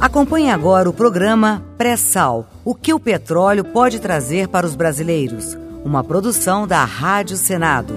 Acompanhe agora o programa Pré-Sal, o que o petróleo pode trazer para os brasileiros. Uma produção da Rádio Senado.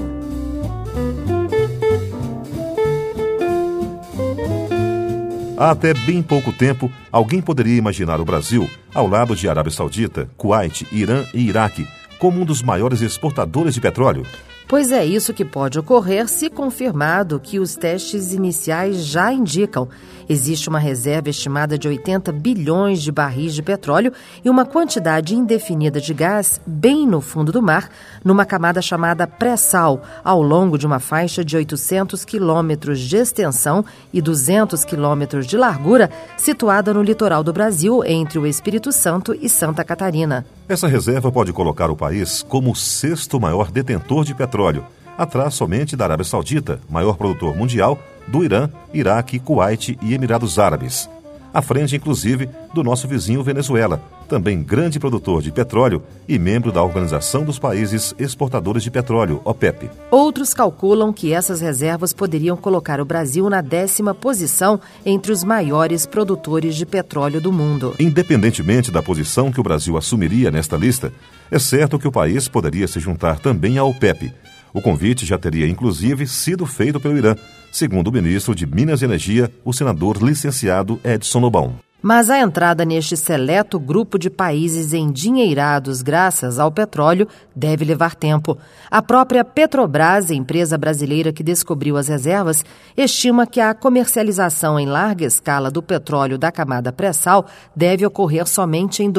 Há até bem pouco tempo, alguém poderia imaginar o Brasil ao lado de Arábia Saudita, Kuwait, Irã e Iraque, como um dos maiores exportadores de petróleo. Pois é isso que pode ocorrer se confirmado que os testes iniciais já indicam. Existe uma reserva estimada de 80 bilhões de barris de petróleo e uma quantidade indefinida de gás bem no fundo do mar, numa camada chamada pré-sal, ao longo de uma faixa de 800 quilômetros de extensão e 200 quilômetros de largura, situada no litoral do Brasil, entre o Espírito Santo e Santa Catarina. Essa reserva pode colocar o país como o sexto maior detentor de petróleo, atrás somente da Arábia Saudita, maior produtor mundial, do Irã, Iraque, Kuwait e Emirados Árabes. À frente, inclusive, do nosso vizinho Venezuela, também grande produtor de petróleo e membro da Organização dos Países Exportadores de Petróleo, OPEP. Outros calculam que essas reservas poderiam colocar o Brasil na 10ª posição entre os maiores produtores de petróleo do mundo. Independentemente da posição que o Brasil assumiria nesta lista, é certo que o país poderia se juntar também à OPEP. O convite já teria, inclusive, sido feito pelo Irã, segundo o ministro de Minas e Energia, o senador licenciado Edson Lobão. Mas a entrada neste seleto grupo de países endinheirados graças ao petróleo deve levar tempo. A própria Petrobras, a empresa brasileira que descobriu as reservas, estima que a comercialização em larga escala do petróleo da camada pré-sal deve ocorrer somente em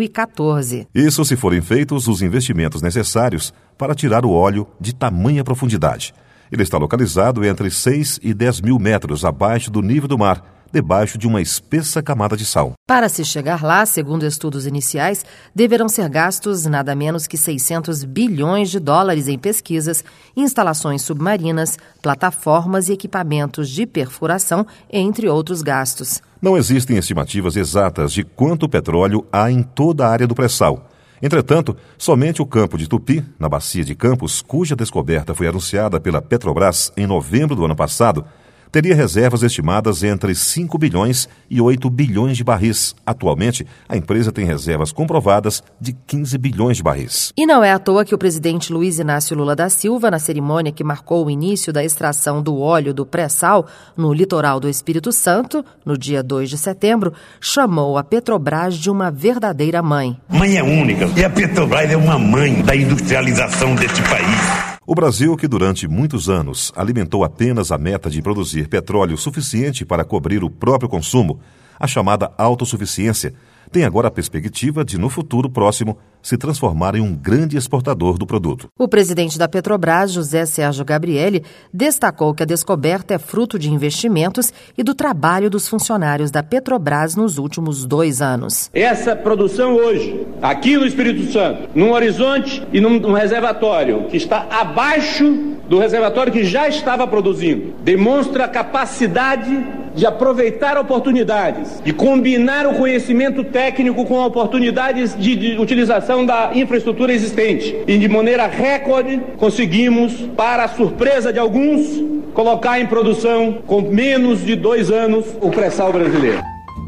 2014. Isso se forem feitos os investimentos necessários para tirar o óleo de tamanha profundidade. Ele está localizado entre 6 e 10 mil metros abaixo do nível do mar, debaixo de uma espessa camada de sal. Para se chegar lá, segundo estudos iniciais, deverão ser gastos nada menos que 600 bilhões de dólares em pesquisas, instalações submarinas, plataformas e equipamentos de perfuração, entre outros gastos. Não existem estimativas exatas de quanto petróleo há em toda a área do pré-sal. Entretanto, somente o campo de Tupi, na bacia de Campos, cuja descoberta foi anunciada pela Petrobras em novembro do ano passado, teria reservas estimadas entre 5 bilhões e 8 bilhões de barris. Atualmente, a empresa tem reservas comprovadas de 15 bilhões de barris. E não é à toa que o presidente Luiz Inácio Lula da Silva, na cerimônia que marcou o início da extração do óleo do pré-sal no litoral do Espírito Santo, no dia 2 de setembro, chamou a Petrobras de uma verdadeira mãe. Mãe é única, e a Petrobras é uma mãe da industrialização deste país. O Brasil, que durante muitos anos alimentou apenas a meta de produzir petróleo suficiente para cobrir o próprio consumo, a chamada autossuficiência, tem agora a perspectiva de, no futuro próximo, se transformar em um grande exportador do produto. O presidente da Petrobras, José Sérgio Gabrielli, destacou que a descoberta é fruto de investimentos e do trabalho dos funcionários da Petrobras nos últimos 2 anos. Essa produção hoje, aqui no Espírito Santo, num horizonte e num reservatório que está abaixo do reservatório que já estava produzindo, demonstra a capacidade de aproveitar oportunidades, de combinar o conhecimento técnico com oportunidades de utilização da infraestrutura existente. E de maneira recorde, conseguimos, para a surpresa de alguns, colocar em produção, com menos de 2 anos, o pré-sal brasileiro.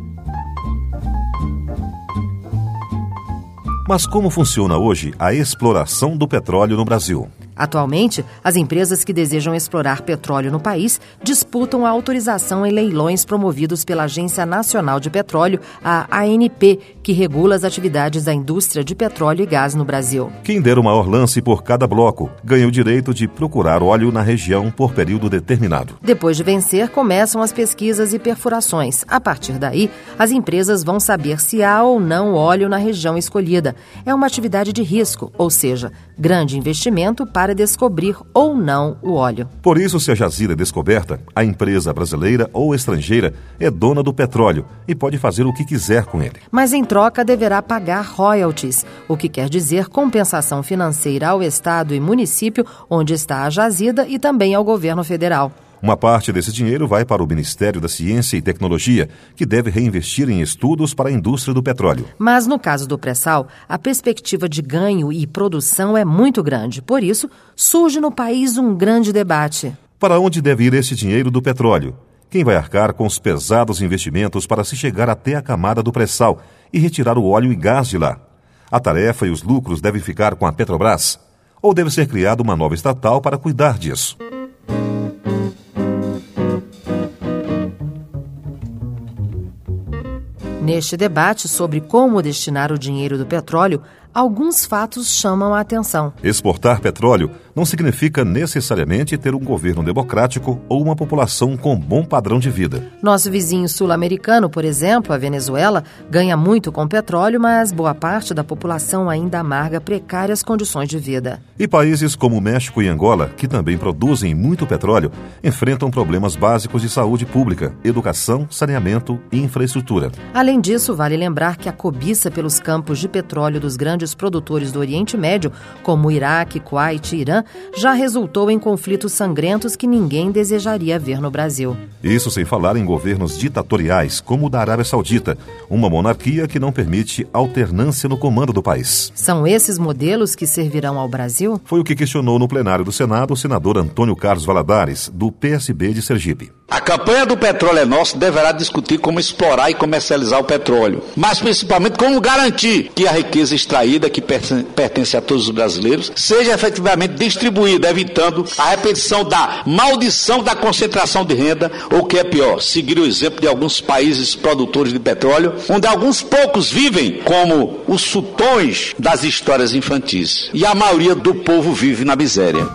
Mas como funciona hoje a exploração do petróleo no Brasil? Atualmente, as empresas que desejam explorar petróleo no país disputam a autorização em leilões promovidos pela Agência Nacional de Petróleo, a ANP, que regula as atividades da indústria de petróleo e gás no Brasil. Quem der o maior lance por cada bloco ganha o direito de procurar óleo na região por período determinado. Depois de vencer, começam as pesquisas e perfurações. A partir daí, as empresas vão saber se há ou não óleo na região escolhida. É uma atividade de risco, ou seja, grande investimento para descobrir ou não o óleo. Por isso, se a jazida é descoberta, a empresa brasileira ou estrangeira é dona do petróleo e pode fazer o que quiser com ele. Mas em troca deverá pagar royalties, o que quer dizer compensação financeira ao estado e município onde está a jazida e também ao governo federal. Uma parte desse dinheiro vai para o Ministério da Ciência e Tecnologia, que deve reinvestir em estudos para a indústria do petróleo. Mas no caso do pré-sal, a perspectiva de ganho e produção é muito grande. Por isso, surge no país um grande debate. Para onde deve ir esse dinheiro do petróleo? Quem vai arcar com os pesados investimentos para se chegar até a camada do pré-sal e retirar o óleo e gás de lá? A tarefa e os lucros devem ficar com a Petrobras? Ou deve ser criada uma nova estatal para cuidar disso? Neste debate sobre como destinar o dinheiro do petróleo, alguns fatos chamam a atenção. Exportar petróleo não significa necessariamente ter um governo democrático ou uma população com bom padrão de vida. Nosso vizinho sul-americano, por exemplo, a Venezuela, ganha muito com petróleo, mas boa parte da população ainda amarga precárias condições de vida. E países como México e Angola, que também produzem muito petróleo, enfrentam problemas básicos de saúde pública, educação, saneamento e infraestrutura. Além disso, vale lembrar que a cobiça pelos campos de petróleo dos grandes produtores do Oriente Médio, como Iraque, Kuwait e Irã, já resultou em conflitos sangrentos que ninguém desejaria ver no Brasil. Isso sem falar em governos ditatoriais, como o da Arábia Saudita, uma monarquia que não permite alternância no comando do país. São esses modelos que servirão ao Brasil? Foi o que questionou no plenário do Senado o senador Antônio Carlos Valadares, do PSB de Sergipe. A campanha do Petróleo é Nosso deverá discutir como explorar e comercializar o petróleo, mas principalmente como garantir que a riqueza extraída, que pertence a todos os brasileiros, seja efetivamente distribuída, evitando a repetição da maldição da concentração de renda, ou que é pior, seguir o exemplo de alguns países produtores de petróleo, onde alguns poucos vivem como os sultões das histórias infantis, e a maioria do povo vive na miséria.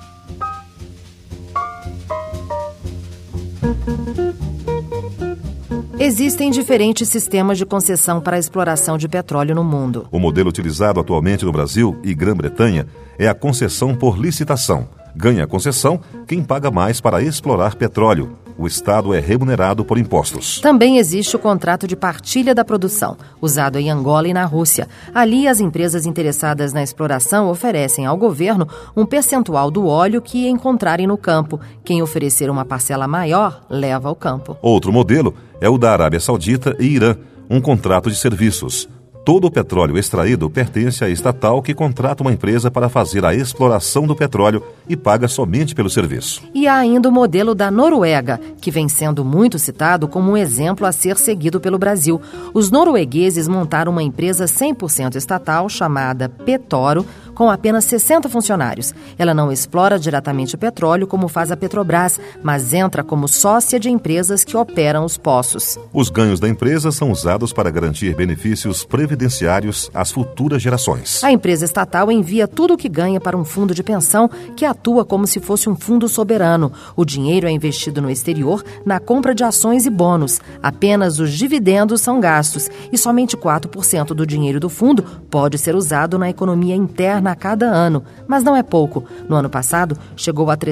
Existem diferentes sistemas de concessão para a exploração de petróleo no mundo. O modelo utilizado atualmente no Brasil e Grã-Bretanha é a concessão por licitação. Ganha a concessão quem paga mais para explorar petróleo. O Estado é remunerado por impostos. Também existe o contrato de partilha da produção, usado em Angola e na Rússia. Ali, as empresas interessadas na exploração oferecem ao governo um percentual do óleo que encontrarem no campo. Quem oferecer uma parcela maior, leva ao campo. Outro modelo é o da Arábia Saudita e Irã, um contrato de serviços. Todo o petróleo extraído pertence à estatal que contrata uma empresa para fazer a exploração do petróleo e paga somente pelo serviço. E há ainda o modelo da Noruega, que vem sendo muito citado como um exemplo a ser seguido pelo Brasil. Os noruegueses montaram uma empresa 100% estatal chamada Petoro, com apenas 60 funcionários. Ela não explora diretamente o petróleo como faz a Petrobras, mas entra como sócia de empresas que operam os poços. Os ganhos da empresa são usados para garantir benefícios previdenciários às futuras gerações. A empresa estatal envia tudo o que ganha para um fundo de pensão que atua como se fosse um fundo soberano. O dinheiro é investido no exterior na compra de ações e bônus. Apenas os dividendos são gastos e somente 4% do dinheiro do fundo pode ser usado na economia interna a cada ano, mas não é pouco. No ano passado, chegou a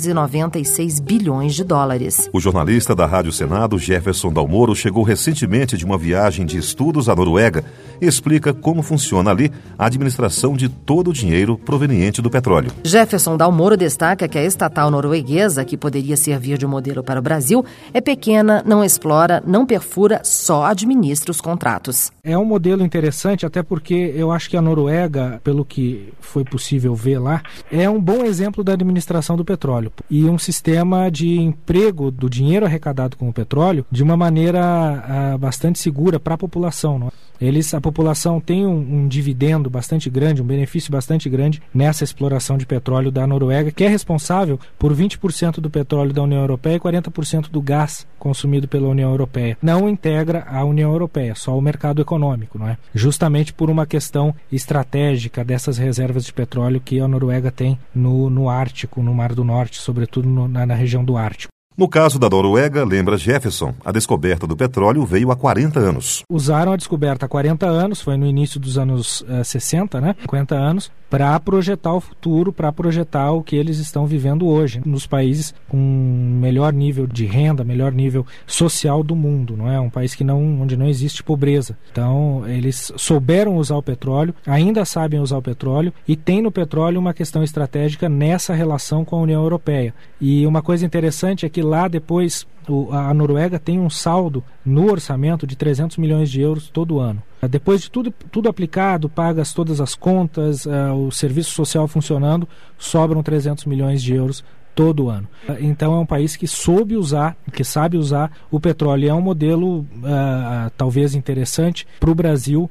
396 bilhões de dólares. O jornalista da Rádio Senado, Jefferson Dalmoro, chegou recentemente de uma viagem de estudos à Noruega e explica como funciona ali a administração de todo o dinheiro proveniente do petróleo. Jefferson Dalmoro destaca que a estatal norueguesa, que poderia servir de modelo para o Brasil, é pequena, não explora, não perfura, só administra os contratos. É um modelo interessante, até porque eu acho que a Noruega, pelo que foi possível ver lá, é um bom exemplo da administração do petróleo e um sistema de emprego do dinheiro arrecadado com o petróleo de uma maneira bastante segura para a população, não é? A população tem um dividendo bastante grande, um benefício bastante grande nessa exploração de petróleo da Noruega, que é responsável por 20% do petróleo da União Europeia e 40% do gás consumido pela União Europeia. Não integra a União Europeia, só o mercado econômico, não é? Justamente por uma questão estratégica dessas reservas de petróleo que a Noruega tem no Ártico, no Mar do Norte, sobretudo na região do Ártico. No caso da Noruega, lembra Jefferson, a descoberta do petróleo veio há 40 anos. Usaram a descoberta há 40 anos, foi no início dos anos 60, né? 50 anos, para projetar o futuro, para projetar o que eles estão vivendo hoje, nos países com melhor nível de renda, melhor nível social do mundo, não é? Um país onde não existe pobreza. Então, eles souberam usar o petróleo, ainda sabem usar o petróleo e tem no petróleo uma questão estratégica nessa relação com a União Europeia. E uma coisa interessante é que lá depois a Noruega tem um saldo no orçamento de 300 milhões de euros todo ano. Depois de tudo aplicado, pagas todas as contas, o serviço social funcionando, sobram 300 milhões de euros todo ano. Então é um país que sabe usar o petróleo. É um modelo talvez interessante para o Brasil.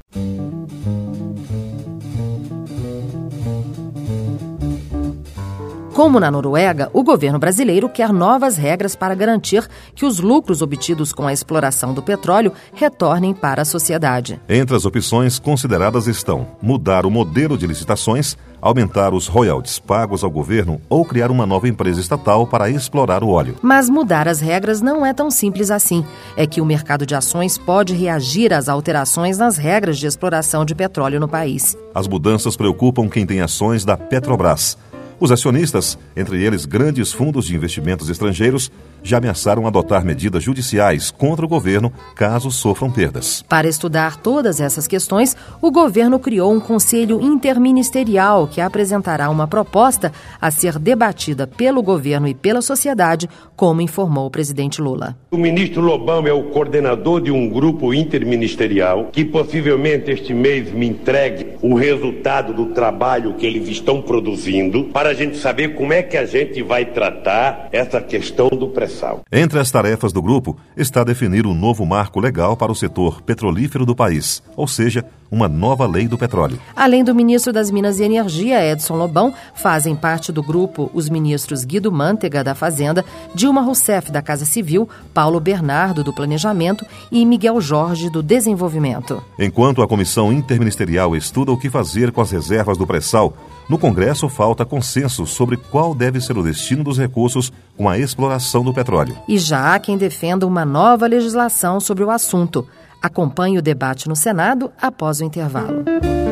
Como na Noruega, o governo brasileiro quer novas regras para garantir que os lucros obtidos com a exploração do petróleo retornem para a sociedade. Entre as opções consideradas estão mudar o modelo de licitações, aumentar os royalties pagos ao governo ou criar uma nova empresa estatal para explorar o óleo. Mas mudar as regras não é tão simples assim. É que o mercado de ações pode reagir às alterações nas regras de exploração de petróleo no país. As mudanças preocupam quem tem ações da Petrobras. Os acionistas, entre eles grandes fundos de investimentos estrangeiros, já ameaçaram adotar medidas judiciais contra o governo caso sofram perdas. Para estudar todas essas questões, o governo criou um conselho interministerial que apresentará uma proposta a ser debatida pelo governo e pela sociedade, como informou o presidente Lula. O ministro Lobão é o coordenador de um grupo interministerial que possivelmente este mês me entregue o resultado do trabalho que eles estão produzindo para a gente saber como é que a gente vai tratar essa questão do pré-sal. Entre as tarefas do grupo está definir um novo marco legal para o setor petrolífero do país, ou seja, uma nova lei do petróleo. Além do ministro das Minas e Energia, Edson Lobão, fazem parte do grupo os ministros Guido Mantega, da Fazenda, Dilma Rousseff, da Casa Civil, Paulo Bernardo, do Planejamento e Miguel Jorge, do Desenvolvimento. Enquanto a comissão interministerial estuda o que fazer com as reservas do pré-sal, no Congresso falta consenso sobre qual deve ser o destino dos recursos com a exploração do petróleo. E já há quem defenda uma nova legislação sobre o assunto. Acompanhe o debate no Senado após o intervalo.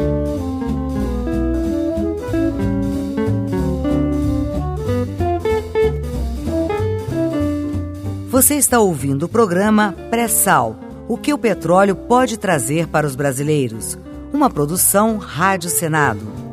Você está ouvindo o programa Pré-Sal, o que o petróleo pode trazer para os brasileiros. Uma produção Rádio Senado.